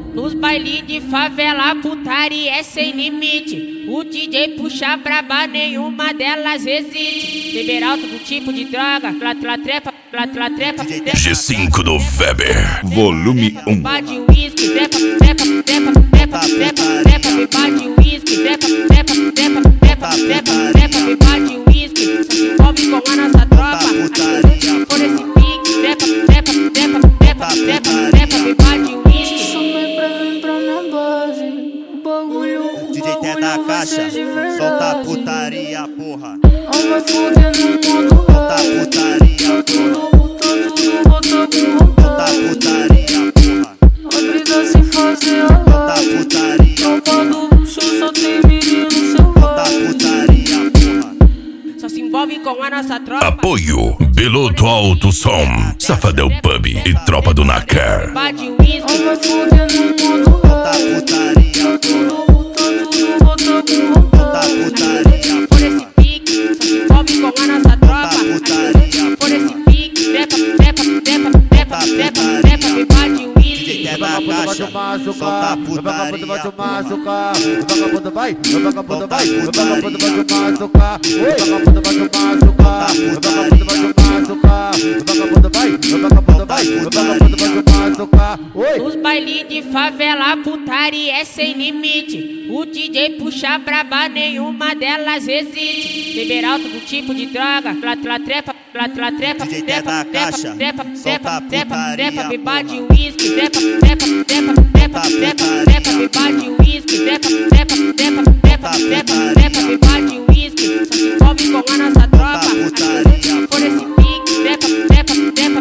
Nos bailes de favela, putaria é sem limite. O DJ puxa braba, nenhuma delas resiste. Beber alto do tipo de droga, lá trepa. G5 do Weber, volume 1. Beba de uísque, trepa, beba de uísque, trepa, beba de uísque. Só se envolve com a nossa tropa. Aqui por esse pique, trepa, beba de uísque. Chamei pra vir pra minha base. O bagulho DJ Té da Caixa, solta a putaria, porra. Vai foder no mundo. Solta a putaria, porra. Solta a putaria, porra. A brisa se fazer Solta a putaria, tropa do luxo, só tem menino solta a selvagem. putaria, porra. Só se envolve com a nossa tropa. Apoio Beloto Alto Som, Safadão Pub e Tropa do Nakar. Beba de uísque. Vai foder no mundo. Solta a putaria, porra. Solta a putaria, Por esse pique, só se envolve com a nossa tropa. Aqui por esse pique, trepa, beba de uísque. DJ Té da Caixa, solta a putaria, Nos bailes de favela, putaria é sem limite. O DJ puxa braba, nenhuma delas resiste. Beber alto do tipo de droga, lá trepa. DJ Té da Caixa, solta a putaria, Beba de uísque, trepa, beba de uísque, trepa, beba de uísque. Só se envolve com a nossa tropa. Aqui por esse pique, trepa,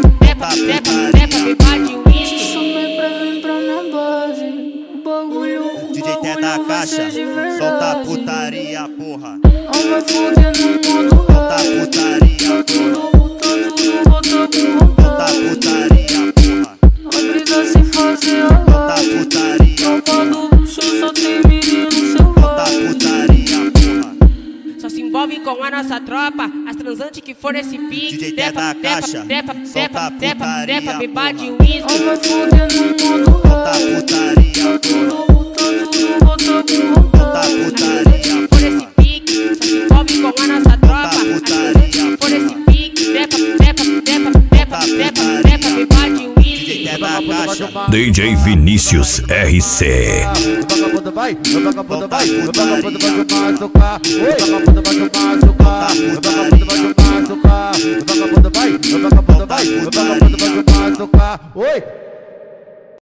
beba de uísque. Chamei pra vir pra minha base. O bagulho DJ Té da Caixa, solta a putaria, porra. vai foder no mundo. Solta a putaria, porra. Solta a putaria, porra. A brisa se fazer Solta a putaria, tropa do luxo, só tem menino solta a selvagem. putaria, porra. Só se envolve com a nossa tropa. As transantes que for esse pique, DJ Té da Caixa, solta a putaria, beba de porra. uísque. Vai foder no mundo. Solta a putaria, porra. Solta a putaria, Por esse pique, só se envolve com a nossa tropa. Aqui por esse pique, trepa, beba de uísque. DJ Té da Caixa, DJ Vinícius RC. Vagabundo vai, vagabundo vai, vagabundo vai machucar. Oi.